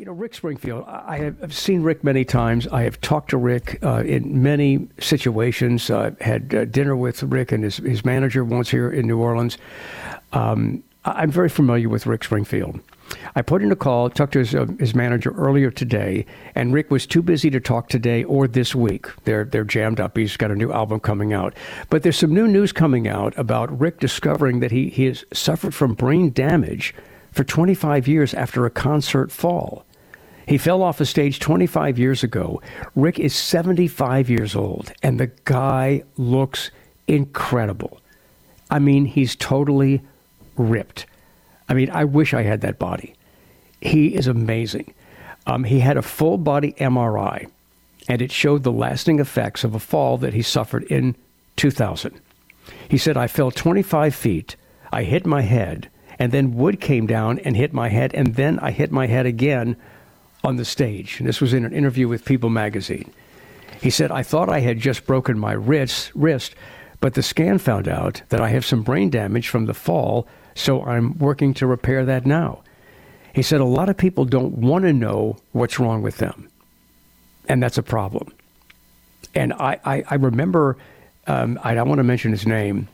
Rick Springfield, I have seen Rick many times. I have talked to Rick in many situations. I had dinner with Rick and his manager once here in New Orleans. I'm very familiar with Rick Springfield. I put in a call, talked to his manager earlier today, and Rick was too busy to talk today or this week. They're jammed up. He's got a new album coming out. But there's some new news coming out about Rick discovering that he has suffered from brain damage for 25 years after a concert fall. He fell off a stage 25 years ago. Rick is 75 years old, and the guy looks incredible. I mean, he's totally ripped. I mean, I wish I had that body. He is amazing. He had a full body MRI, and it showed the lasting effects of a fall that he suffered in 2000. He said, I fell 25 feet, I hit my head, and then wood came down and hit my head, and then I hit my head again on the stage. And this was in an interview with People magazine. He said, I thought I had just broken my wrist, but the scan found out that I have some brain damage from the fall, so I'm working to repair that now. He said a lot of people don't want to know what's wrong with them, and that's a problem. And I remember, I don't want to mention his name.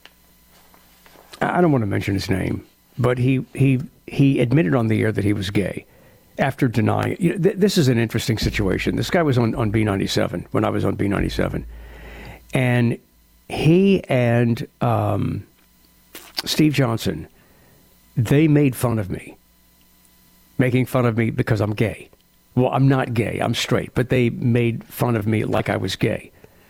I don't want to mention his name, but he admitted on the air that he was gay after denying it. This is an interesting situation. This guy was on B97 when I was on B97, and he and Steve Johnson, they made fun of me, making fun of me because I'm gay. Well, I'm not gay, I'm straight, but they made fun of me like I was gay.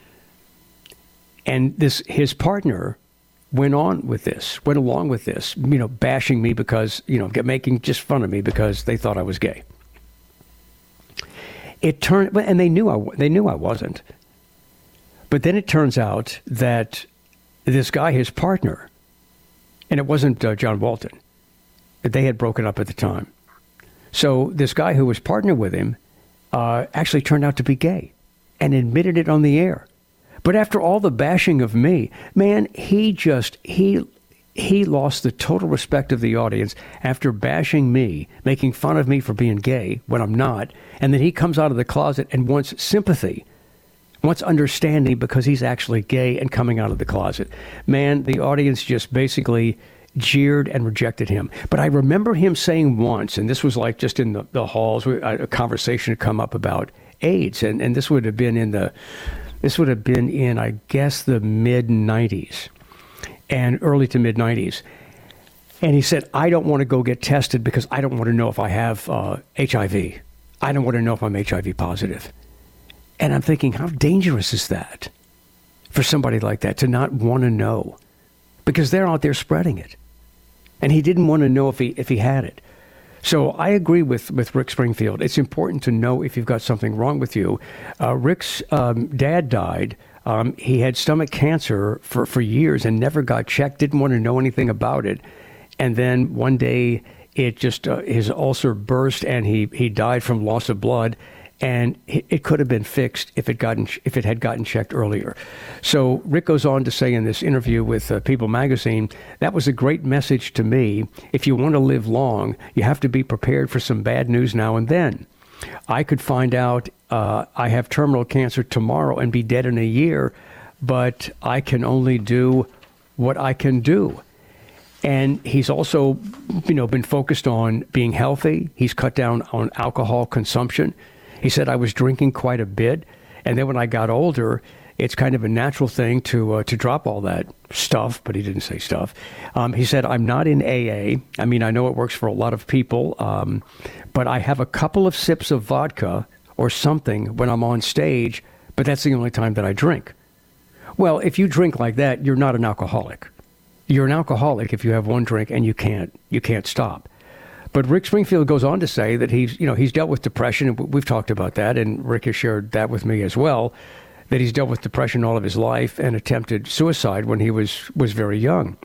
And his partner went along with this, bashing me because, making just fun of me because they thought I was gay. It turned, and they knew I wasn't. But then it turns out that this guy, his partner, and it wasn't John Walton. They had broken up at the time. So this guy who was partnered with him actually turned out to be gay and admitted it on the air. But after all the bashing of me, man, he lost the total respect of the audience after bashing me, making fun of me for being gay when I'm not. And then he comes out of the closet and wants sympathy, wants understanding because he's actually gay and coming out of the closet. Man, the audience just basically jeered and rejected him. But I remember him saying once, and this was like just in the halls, a conversation had come up about AIDS, and this would have been in, I guess, the mid-90s and early to mid-90s. And he said, I don't want to go get tested because I don't want to know if I have HIV. I don't want to know if I'm HIV positive. And I'm thinking, how dangerous is that for somebody like that to not want to know? Because they're out there spreading it. And he didn't want to know if he had it. So I agree with Rick Springfield. It's important to know if you've got something wrong with you. Rick's dad died. He had stomach cancer for years and never got checked, didn't want to know anything about it. And then one day it just, his ulcer burst and he died from loss of blood. And it could have been fixed if it had gotten checked earlier. So Rick goes on to say in this interview with People magazine, that was a great message to me. If you want to live long, you have to be prepared for some bad news now and then. I could find out I have terminal cancer tomorrow and be dead in a year, but I can only do what I can do. And he's also, been focused on being healthy. He's cut down on alcohol consumption. He said, I was drinking quite a bit, and then when I got older, it's kind of a natural thing to drop all that stuff, but he didn't say stuff. He said, I'm not in AA. I mean, I know it works for a lot of people, but I have a couple of sips of vodka or something when I'm on stage, but that's the only time that I drink. Well, if you drink like that, you're not an alcoholic. You're an alcoholic if you have one drink and you can't stop. But Rick Springfield goes on to say that he's dealt with depression, and we've talked about that, and Rick has shared that with me as well, that he's dealt with depression all of his life and attempted suicide when he was very young.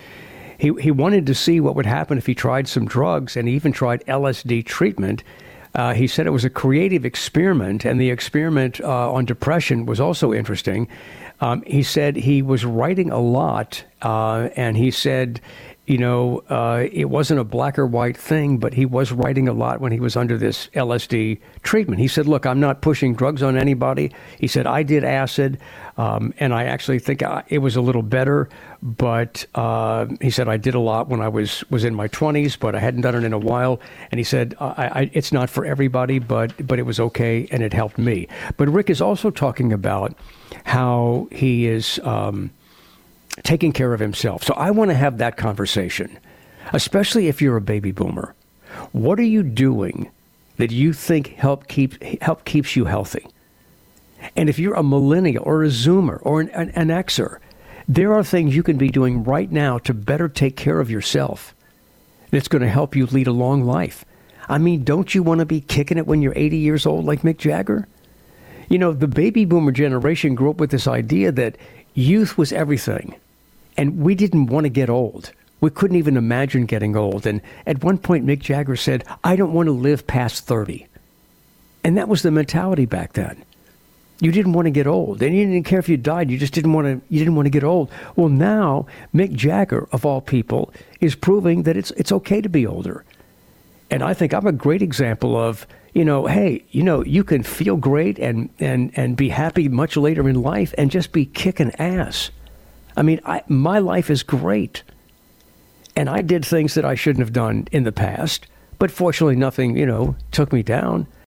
He wanted to see what would happen if he tried some drugs, and he even tried LSD treatment. He said it was a creative experiment, and the experiment on depression was also interesting. He said he was writing a lot, and he said it wasn't a black or white thing, but he was writing a lot when he was under this LSD treatment. He said, look, I'm not pushing drugs on anybody. He said, I did acid, and I actually think it was a little better. But he said, I did a lot when I was in my 20s, but I hadn't done it in a while. And he said, it's not for everybody, but it was okay, and it helped me. But Rick is also talking about how he is taking care of himself. So I want to have that conversation, especially if you're a baby boomer. What are you doing that you think help keeps you healthy? And if you're a millennial or a Zoomer or an Xer, there are things you can be doing right now to better take care of yourself that's going to help you lead a long life. I mean, don't you want to be kicking it when you're 80 years old like Mick Jagger? The baby boomer generation grew up with this idea that youth was everything. And we didn't want to get old. We couldn't even imagine getting old. And at one point, Mick Jagger said, I don't want to live past 30. And that was the mentality back then. You didn't want to get old. And you didn't care if you died. You just didn't want to get old. Well, now, Mick Jagger, of all people, is proving that it's okay to be older. And I think I'm a great example of, hey, you can feel great and be happy much later in life and just be kicking ass. I mean, my life is great. And I did things that I shouldn't have done in the past. But fortunately, nothing, took me down.